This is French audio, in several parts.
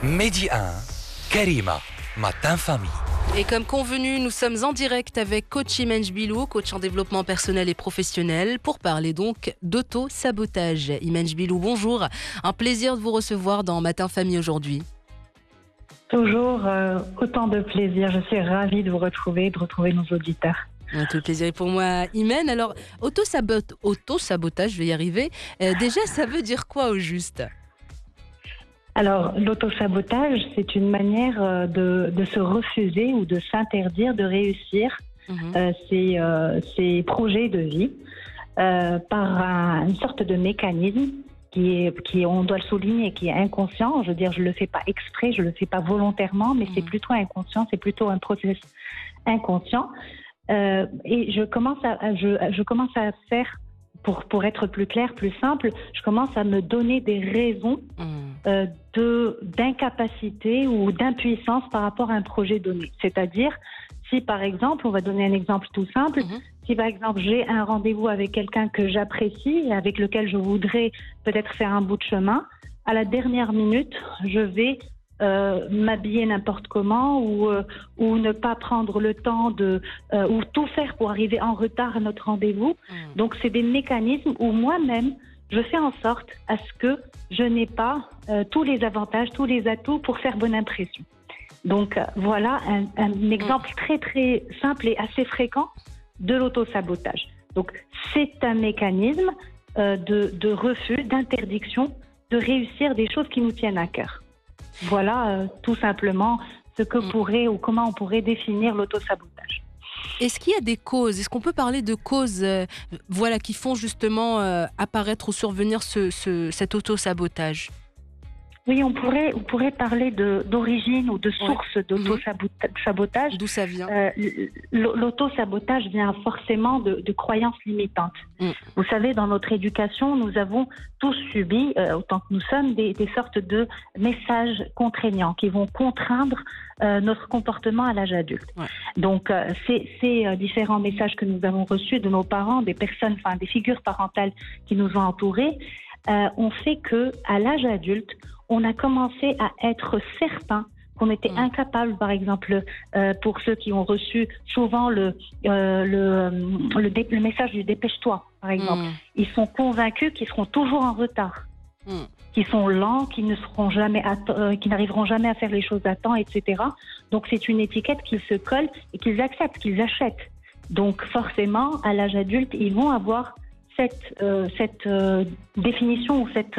Midi 1, Karima, Matin Famille. Et comme convenu, nous sommes en direct avec coach Imen Jbilou, coach en développement personnel et professionnel, pour parler donc d'auto-sabotage. Imen Jbilou, bonjour. Un plaisir de vous recevoir dans Matin Famille aujourd'hui. Toujours autant de plaisir. Je suis ravie de vous retrouver, de retrouver nos auditeurs. Tout le plaisir est pour moi, Imen. Alors, auto-sabotage, je vais y arriver. Déjà, ça veut dire quoi au juste ? Alors, l'auto-sabotage, c'est une manière de se refuser ou de s'interdire de réussir ses projets de vie par une sorte de mécanisme qui est, on doit le souligner, qui est inconscient. Je veux dire, je le fais pas exprès, je le fais pas volontairement, mais c'est plutôt inconscient, c'est plutôt un processus inconscient. Et je commence à faire, pour être plus clair, plus simple, je commence à me donner des raisons d'incapacité ou d'impuissance par rapport à un projet donné. C'est-à-dire, si par exemple, on va donner un exemple tout simple, si par exemple j'ai un rendez-vous avec quelqu'un que j'apprécie, avec lequel je voudrais peut-être faire un bout de chemin, à la dernière minute, je vais m'habiller n'importe comment ou ne pas prendre le temps ou tout faire pour arriver en retard à notre rendez-vous. Donc c'est des mécanismes où moi-même je fais en sorte à ce que je n'ai pas tous les avantages, tous les atouts pour faire bonne impression. Donc voilà un exemple très très simple et assez fréquent de l'auto-sabotage. Donc c'est un mécanisme de refus, d'interdiction de réussir des choses qui nous tiennent à cœur. Voilà tout simplement ce que pourrait ou comment on pourrait définir l'auto-sabotage. Est-ce qu'il y a des causes ? Est-ce qu'on peut parler de causes qui font justement apparaître ou survenir cet auto-sabotage ? Oui, on pourrait parler d'origine ou de source d'auto-sabotage. D'où ça vient ? L'auto-sabotage vient forcément de croyances limitantes. Vous savez, dans notre éducation, nous avons tous subi, autant que nous sommes, des sortes de messages contraignants qui vont contraindre notre comportement à l'âge adulte. Donc, ces différents messages que nous avons reçus de nos parents, des figures parentales qui nous ont entourés, ont fait que, à l'âge adulte, on a commencé à être certain qu'on était incapable, par exemple, pour ceux qui ont reçu souvent le message du dépêche-toi, par exemple. Ils sont convaincus qu'ils seront toujours en retard, qu'ils sont lents, qu'ils n'arriveront jamais à faire les choses à temps, etc. Donc c'est une étiquette qu'ils se collent et qu'ils acceptent, qu'ils achètent. Donc forcément, à l'âge adulte, ils vont avoir cette définition ou cet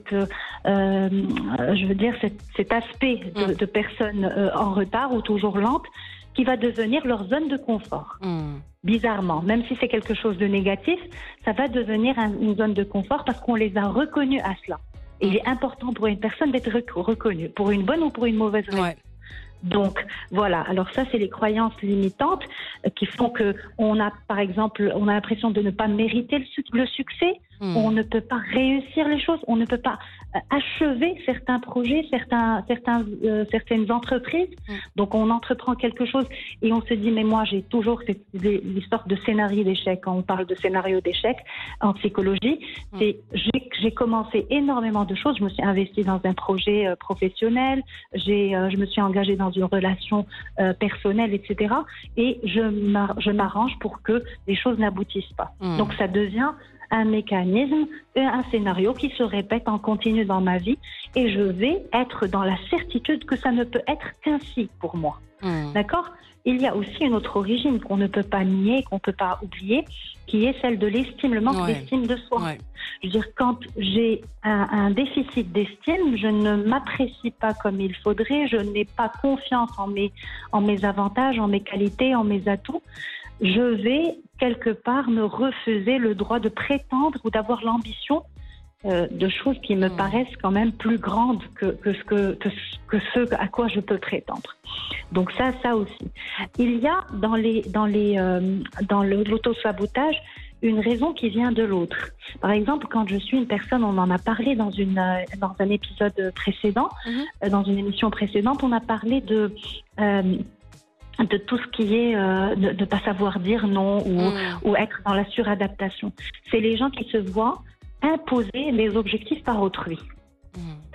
aspect de personnes en retard ou toujours lentes qui va devenir leur zone de confort. Bizarrement, même si c'est quelque chose de négatif, ça va devenir une zone de confort parce qu'on les a reconnus à cela. Et il est important pour une personne d'être reconnue, pour une bonne ou pour une mauvaise raison. Donc voilà, alors ça c'est les croyances limitantes qui font que on a l'impression de ne pas mériter le succès, on ne peut pas réussir les choses, on ne peut pas achever certains projets, certaines entreprises. Donc on entreprend quelque chose et on se dit mais moi j'ai toujours l'histoire de scénario d'échec. Quand on parle de scénario d'échec en psychologie, j'ai commencé énormément de choses, je me suis investie dans un projet professionnel, je me suis engagée dans une relation personnelle, etc. Et je m'arrange pour que les choses n'aboutissent pas. Donc ça devient un mécanisme, un scénario qui se répète en continu dans ma vie et je vais être dans la certitude que ça ne peut être qu'ainsi pour moi. D'accord ? Il y a aussi une autre origine qu'on ne peut pas nier, qu'on ne peut pas oublier, qui est celle de l'estime, le manque d'estime de soi. Je veux dire, quand j'ai un déficit d'estime, je ne m'apprécie pas comme il faudrait, je n'ai pas confiance en mes avantages, en mes qualités, en mes atouts. Je vais quelque part me refuser le droit de prétendre ou d'avoir l'ambition de choses qui me paraissent quand même plus grandes que ce à quoi je peux prétendre. Donc ça aussi. Il y a dans l'auto-sabotage une raison qui vient de l'autre. Par exemple, quand je suis une personne, on en a parlé dans un épisode précédent, dans une émission précédente, on a parlé de tout ce qui est de ne pas savoir dire non ou être dans la suradaptation. C'est les gens qui se voient imposer les objectifs par autrui.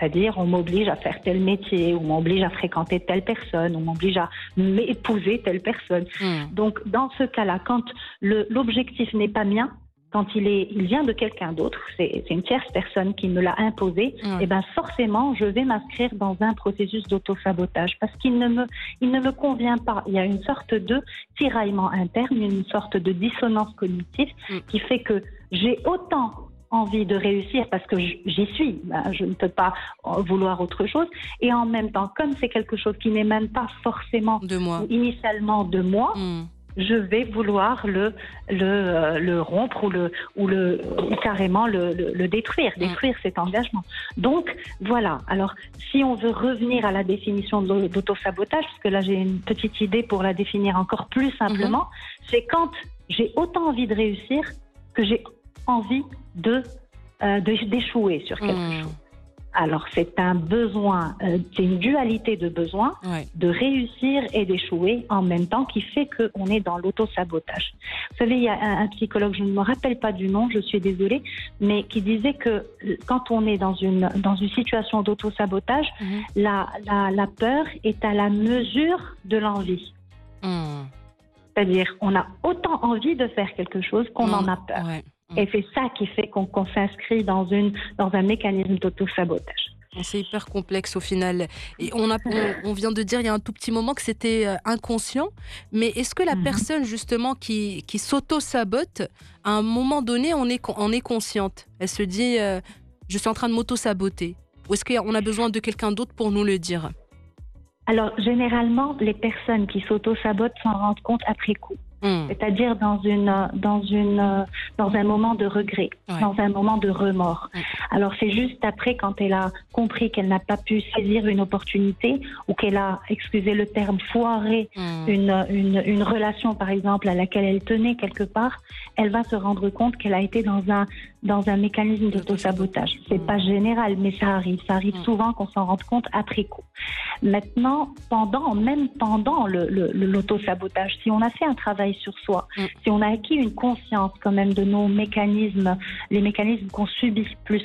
C'est-à-dire, on m'oblige à faire tel métier, ou on m'oblige à fréquenter telle personne, on m'oblige à m'épouser telle personne. Donc, dans ce cas-là, quand l'objectif n'est pas mien, quand il vient de quelqu'un d'autre, c'est une tierce personne qui me l'a imposé, et ben forcément, je vais m'inscrire dans un processus d'auto-sabotage parce qu'il ne me convient pas. Il y a une sorte de tiraillement interne, une sorte de dissonance cognitive qui fait que j'ai autant envie de réussir parce que j'y suis, ben, je ne peux pas vouloir autre chose, et en même temps, comme c'est quelque chose qui n'émane pas forcément de moi, initialement de moi, je vais vouloir le rompre ou carrément le détruire cet engagement. Donc voilà. Alors si on veut revenir à la définition d'auto-sabotage, parce que là j'ai une petite idée pour la définir encore plus simplement, c'est quand j'ai autant envie de réussir que j'ai envie d'échouer sur quelque chose. Alors, c'est un besoin, c'est une dualité de besoin de réussir et d'échouer en même temps qui fait qu'on est dans l'auto-sabotage. Vous savez, il y a un psychologue, je ne me rappelle pas du nom, je suis désolée, mais qui disait que quand on est dans une situation d'auto-sabotage, la peur est à la mesure de l'envie. C'est-à-dire, on a autant envie de faire quelque chose qu'on en a peur. Et c'est ça qui fait qu'on s'inscrit dans un mécanisme d'auto-sabotage. C'est hyper complexe au final. Et on vient de dire il y a un tout petit moment que c'était inconscient. Mais est-ce que la personne justement qui s'auto-sabote, à un moment donné, on est consciente? Elle se dit je suis en train de m'auto-saboter. Ou est-ce qu'on a besoin de quelqu'un d'autre pour nous le dire? Alors, généralement, les personnes qui s'auto-sabotent s'en rendent compte après coup. C'est-à-dire dans un moment de regret, dans un moment de remords. Alors c'est juste après, quand elle a compris qu'elle n'a pas pu saisir une opportunité ou qu'elle a, excusez le terme, foiré une relation par exemple à laquelle elle tenait quelque part, elle va se rendre compte qu'elle a été dans un mécanisme d'auto-sabotage. C'est pas général, mais ça arrive souvent qu'on s'en rende compte après coup. Maintenant, pendant l'auto-sabotage, si on a fait un travail sur soi, si on a acquis une conscience quand même de nos mécanismes, les mécanismes qu'on subit plus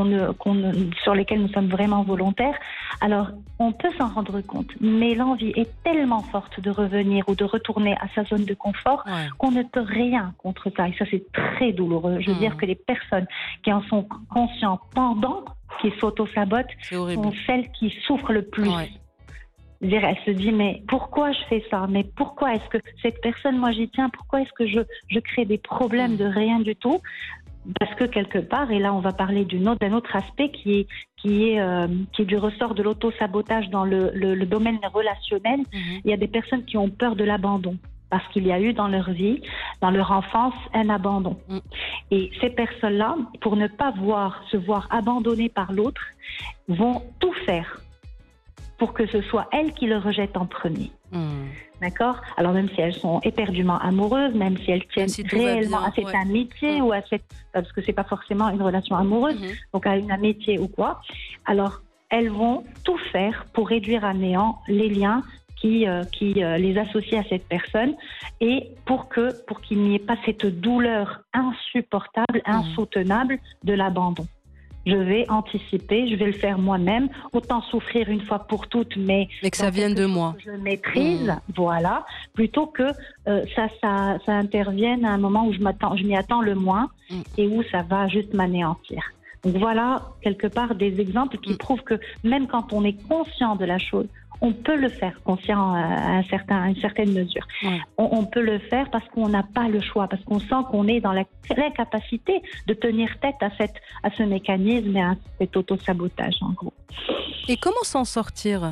sur lesquels nous sommes vraiment volontaires, alors on peut s'en rendre compte. Mais l'envie est tellement forte de revenir ou de retourner à sa zone de confort qu'on ne peut rien contre ça. Et ça, c'est très douloureux. Je veux dire que les personnes qui en sont conscientes pendant qu'ils s'auto-sabotent sont celles qui souffrent le plus. Elle se dit, mais pourquoi je fais ça? Mais pourquoi est-ce que cette personne, moi j'y tiens, pourquoi est-ce que je crée des problèmes de rien du tout? Parce que quelque part, et là on va parler d'un autre aspect qui est du ressort de l'auto-sabotage dans le domaine relationnel, il y a des personnes qui ont peur de l'abandon. Parce qu'il y a eu dans leur vie, dans leur enfance, un abandon. Et ces personnes-là, pour ne pas se voir abandonnées par l'autre, vont tout faire pour que ce soit elles qui le rejettent en premier. D'accord? Alors même si elles sont éperdument amoureuses, même si elles tiennent réellement à cette amitié ou à parce que c'est pas forcément une relation amoureuse, donc à une amitié ou quoi, alors elles vont tout faire pour réduire à néant les liens qui les associent à cette personne et pour qu'il n'y ait pas cette douleur insupportable, insoutenable de l'abandon. Je vais anticiper, je vais le faire moi-même, autant souffrir une fois pour toutes, mais que ça vienne de moi. Je maîtrise, voilà, plutôt que ça intervienne à un moment où je m'y attends le moins et où ça va juste m'anéantir. Donc voilà, quelque part, des exemples qui prouvent que même quand on est conscient de la chose, on peut le faire conscient à une certaine mesure. On peut le faire parce qu'on n'a pas le choix, parce qu'on sent qu'on est dans l'incapacité de tenir tête à ce mécanisme et à cet auto-sabotage, en gros. Et comment s'en sortir?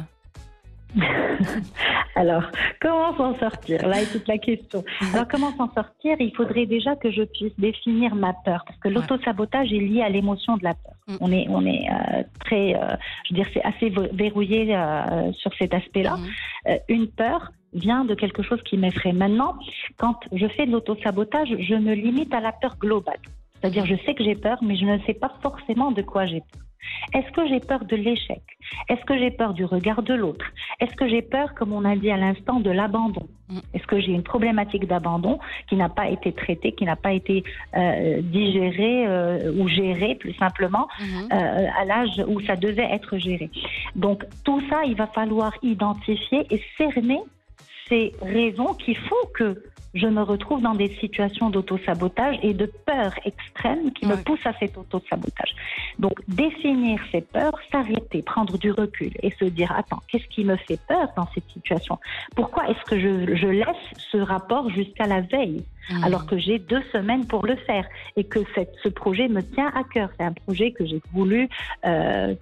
Alors, comment s'en sortir? Là est toute la question. Alors, comment s'en sortir? Il faudrait déjà que je puisse définir ma peur, parce que l'auto-sabotage est lié à l'émotion de la peur. On est très, je veux dire, c'est assez verrouillé sur cet aspect-là. Une peur vient de quelque chose qui m'effraie. Maintenant, quand je fais de l'auto-sabotage, je me limite à la peur globale. C'est-à-dire, je sais que j'ai peur, mais je ne sais pas forcément de quoi j'ai peur. Est-ce que j'ai peur de l'échec? Est-ce que j'ai peur du regard de l'autre? Est-ce que j'ai peur, comme on a dit à l'instant, de l'abandon? Est-ce que j'ai une problématique d'abandon qui n'a pas été traitée, qui n'a pas été digérée ou gérée, plus simplement, à l'âge où ça devait être géré? Donc, tout ça, il va falloir identifier et cerner ces raisons qui font que je me retrouve dans des situations d'auto-sabotage et de peur extrême qui me poussent à cet auto-sabotage. Donc, définir ces peurs, s'arrêter, prendre du recul et se dire, attends, qu'est-ce qui me fait peur dans cette situation? Pourquoi est-ce que je laisse ce rapport jusqu'à la veille alors que j'ai 2 semaines pour le faire et que ce projet me tient à cœur? C'est un projet que j'ai voulu, dans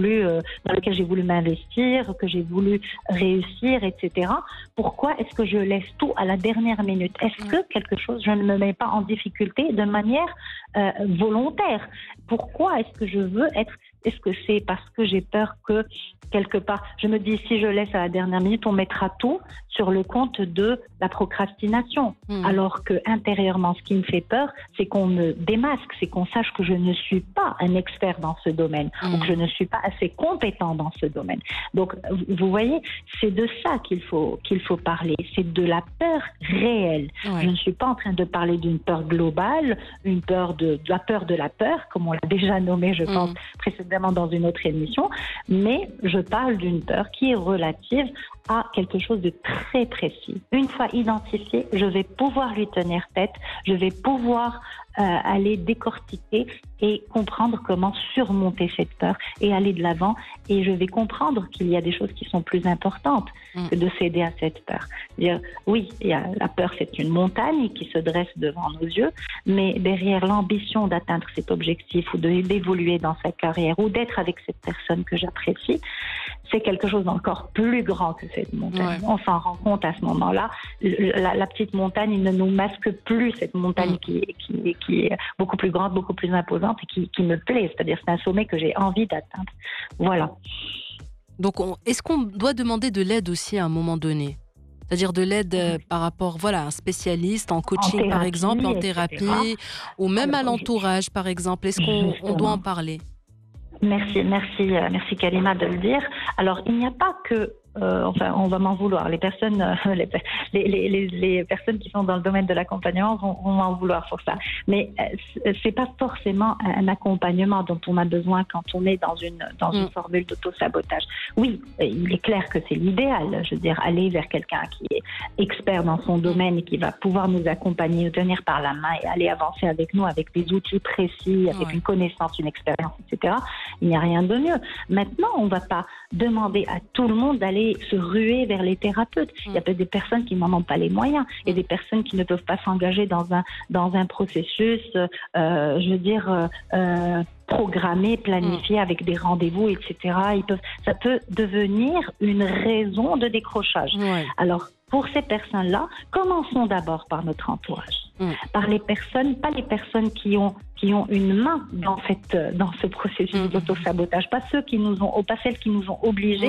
lequel j'ai voulu m'investir, que j'ai voulu réussir, etc. Pourquoi est-ce que je laisse tout à la dernière minute? Est-ce que quelque chose, je ne me mets pas en difficulté de manière volontaire? Pourquoi est-ce que je veux être... Est-ce que c'est parce que j'ai peur que, quelque part, je me dis, si je laisse à la dernière minute, on mettra tout sur le compte de la procrastination. Alors que intérieurement, ce qui me fait peur, c'est qu'on me démasque, c'est qu'on sache que je ne suis pas un expert dans ce domaine, ou que je ne suis pas assez compétent dans ce domaine. Donc, vous voyez, c'est de ça qu'il faut parler. C'est de la peur réelle. Je ne suis pas en train de parler d'une peur globale, une peur de la peur de la peur, comme on l'a déjà nommé, je pense, précédemment dans une autre émission, mais je parle d'une peur qui est relative à quelque chose de très précis. Une fois identifié, je vais pouvoir lui tenir tête, je vais pouvoir aller décortiquer et comprendre comment surmonter cette peur et aller de l'avant. Et je vais comprendre qu'il y a des choses qui sont plus importantes que de céder à cette peur. Dire, oui, la peur, c'est une montagne qui se dresse devant nos yeux, mais derrière l'ambition d'atteindre cet objectif ou d'évoluer dans sa carrière ou d'être avec cette personne que j'apprécie, c'est quelque chose d'encore plus grand que cette montagne. On s'en rend compte à ce moment-là. La petite montagne ne nous masque plus, cette montagne qui est beaucoup plus grande, beaucoup plus imposante et qui me plaît. C'est-à-dire c'est un sommet que j'ai envie d'atteindre. Voilà. Donc, est-ce qu'on doit demander de l'aide aussi à un moment donné? C'est-à-dire de l'aide par rapport à un spécialiste, en coaching thérapie, par exemple, en thérapie, etc. Ou même à l'entourage, par exemple. Est-ce qu'on doit en parler? Merci Kalima de le dire. Alors, il n'y a pas que on va m'en vouloir. Les personnes qui sont dans le domaine de l'accompagnement vont m'en vouloir pour ça. Mais c'est pas forcément un accompagnement dont on a besoin quand on est dans une formule d'auto-sabotage. Oui, il est clair que c'est l'idéal. Je veux dire, aller vers quelqu'un qui est expert dans son domaine et qui va pouvoir nous accompagner, nous tenir par la main et aller avancer avec nous avec des outils précis, avec une connaissance, une expérience, etc. Il n'y a rien de mieux. Maintenant, on ne va pas demander à tout le monde d'aller se ruer vers les thérapeutes. Il y a peut-être des personnes qui n'en ont pas les moyens. Il y a des personnes qui ne peuvent pas s'engager dans un processus, programmé, planifié avec des rendez-vous, etc. Ça peut devenir une raison de décrochage. Alors, pour ces personnes-là, commençons d'abord par notre entourage. Par les personnes, pas les personnes qui ont une main dans ce processus d'auto-sabotage, pas celles qui nous ont obligés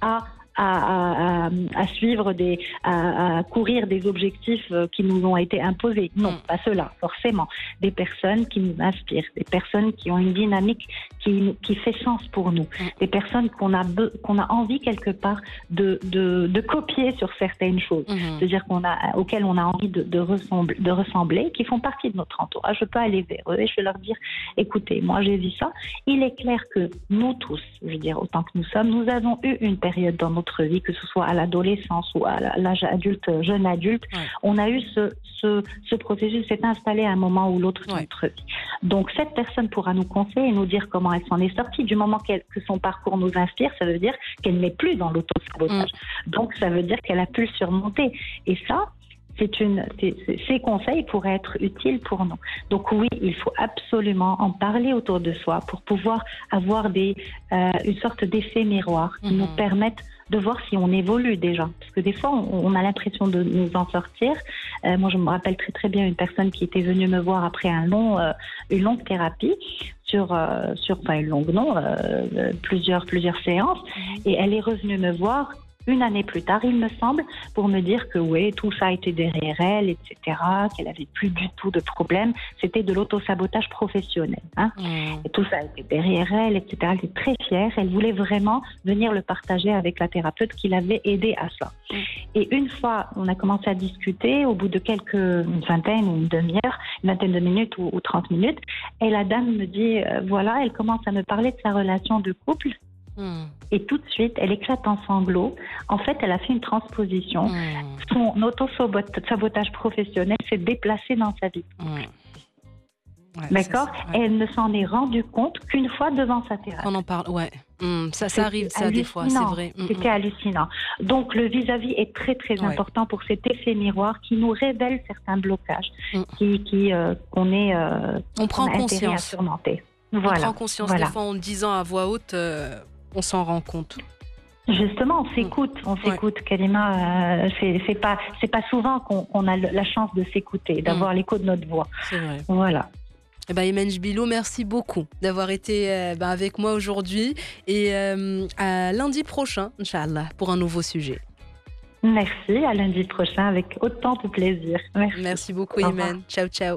à suivre à courir des objectifs qui nous ont été imposés. Non, pas cela, forcément. Des personnes qui nous inspirent, des personnes qui ont une dynamique qui fait sens pour nous, des personnes qu'on a envie quelque part de copier sur certaines choses, c'est-à-dire auxquelles on a envie de ressembler, qui font partie de notre entourage. Je peux aller vers eux et je vais leur dire, écoutez, moi j'ai vu ça. Il est clair que nous tous, je veux dire autant que nous sommes, nous avons eu une période dans notre vie, que ce soit à l'adolescence ou à l'âge adulte, jeune adulte, on a eu ce processus s'est installé à un moment ou l'autre dans notre vie. Donc cette personne pourra nous conseiller et nous dire comment elle s'en est sortie. Du moment que son parcours nous inspire, ça veut dire qu'elle n'est plus dans l'auto-sabotage. Donc ça veut dire qu'elle a pu le surmonter. Et ça, ces conseils pourraient être utiles pour nous. Donc oui, il faut absolument en parler autour de soi pour pouvoir avoir une sorte d'effet miroir qui nous permettent de voir si on évolue déjà. Parce que des fois, on a l'impression de nous en sortir. Moi, je me rappelle très très bien une personne qui était venue me voir après une longue thérapie plusieurs séances. Et elle est revenue me voir une année plus tard, il me semble, pour me dire que oui, tout ça était derrière elle, etc., qu'elle avait plus du tout de problème. C'était de l'autosabotage professionnel. Et tout ça était derrière elle, etc. Elle était très fière. Elle voulait vraiment venir le partager avec la thérapeute qui l'avait aidée à cela. Et une fois, on a commencé à discuter, au bout de une vingtaine ou une demi-heure, une vingtaine de minutes ou 30 minutes, et la dame me dit, voilà, elle commence à me parler de sa relation de couple. Et tout de suite, elle éclate en sanglots. En fait, elle a fait une transposition. Son auto-sabotage professionnel s'est déplacé dans sa vie. Ouais, d'accord. Et elle ne s'en est rendue compte qu'une fois devant sa thérapeute. On en parle, ouais. Ça arrive, ça, des fois, c'est vrai. C'était hallucinant. Donc, le vis-à-vis est très, très important pour cet effet miroir qui nous révèle certains blocages on prend conscience. À surmonter. Voilà. On prend conscience. Des fois, en le disant à voix haute, on s'en rend compte. Justement, on s'écoute, Karima. C'est pas souvent qu'on a la chance de s'écouter, d'avoir l'écho de notre voix. C'est vrai. Voilà. Imane Jbilou, merci beaucoup d'avoir été avec moi aujourd'hui et à lundi prochain, Inch'Allah, pour un nouveau sujet. Merci, à lundi prochain avec autant de plaisir. Merci beaucoup, Imane. Ciao, ciao.